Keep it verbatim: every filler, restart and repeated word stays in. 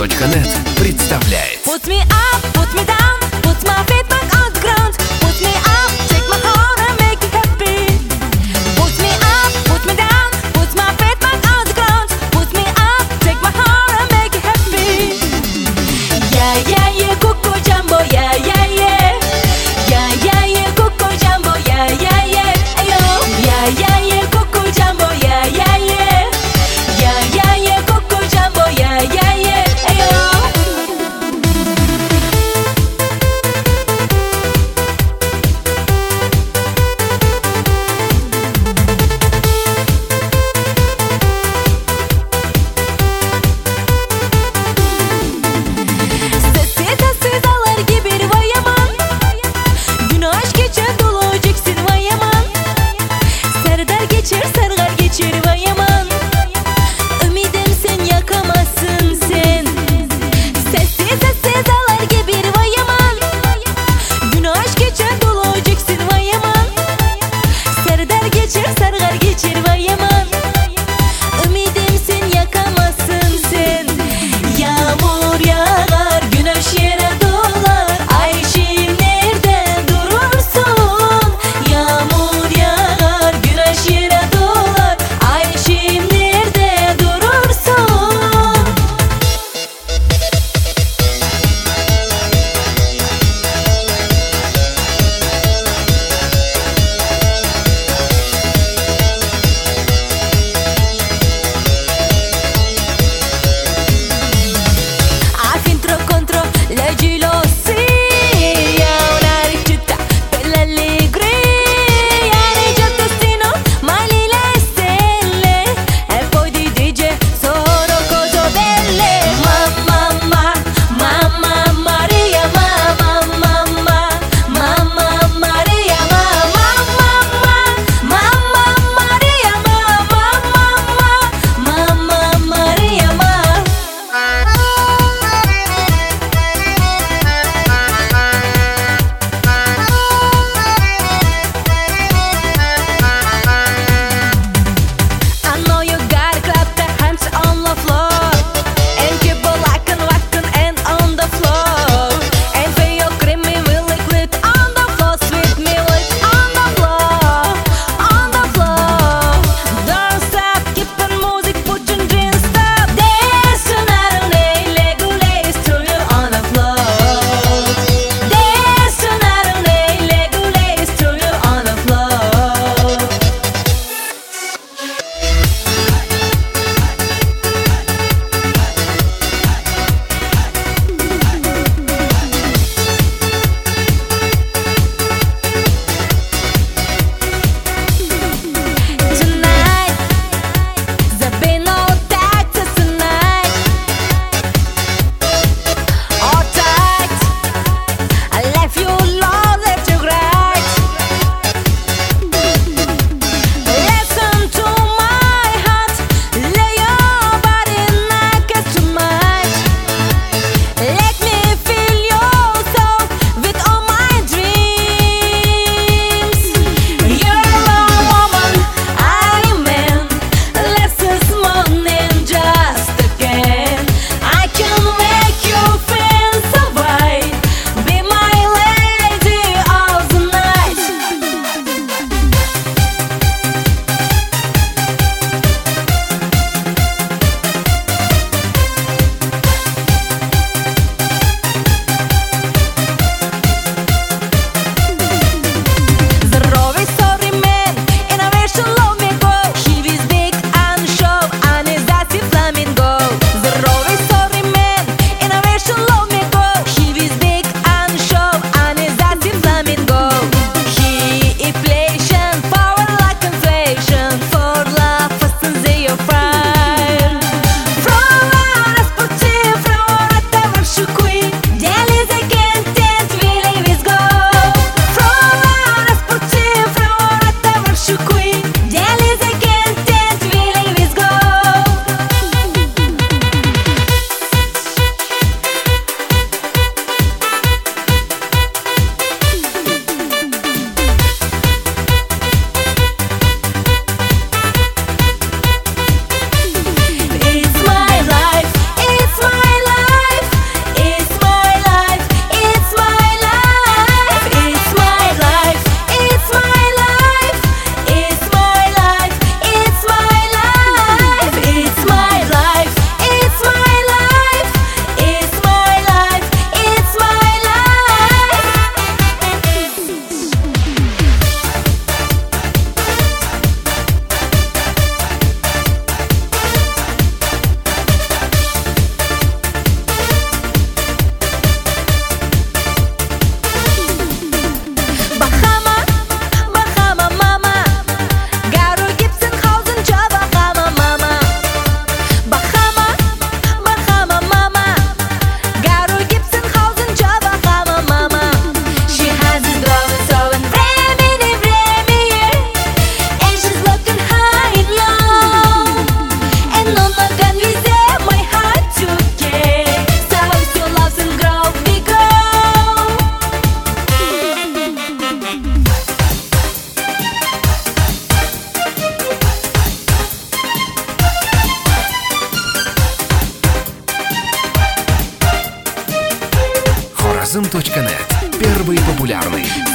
точка нет представляет. Put me up, put me down, put my feet back on the ground. Put me up, take my heart and make it happy. Put me up, put me down, put my feet back on the ground. Put me up, take my heart and make it happy. Yeah, yeah, yeah, Coco Jumbo, yeah, yeah, yeah. Yeah, yeah, yeah, Coco Jumbo, yeah, yeah, yeah. Ayo, yeah, yeah, yeah, Coco Jumbo, yeah, yeah, yeah. Yeah, yeah, yeah, Coco Jumbo, yeah, yeah, yeah. Ayo. Sessiz sessiz ağlar gibi vay aman. Gün aşk geçer dolu olacaksın vay aman. Serdar geçer sargar geçer vay aman. Ümidim sen yakamazsın sen. Sessiz sessiz ağlar gibi vay aman. Gün aşk geçer dolu olacaksın vay aman. Serdar geçer sargar geçer vay aman. Ümidim sen yakamazsın sen. Yağmur yağar, güneş yere dolar. Ayşim nerede durursun? Yağmur yağar, güneş yere dolar. Ayşim nerede durursun? популярный.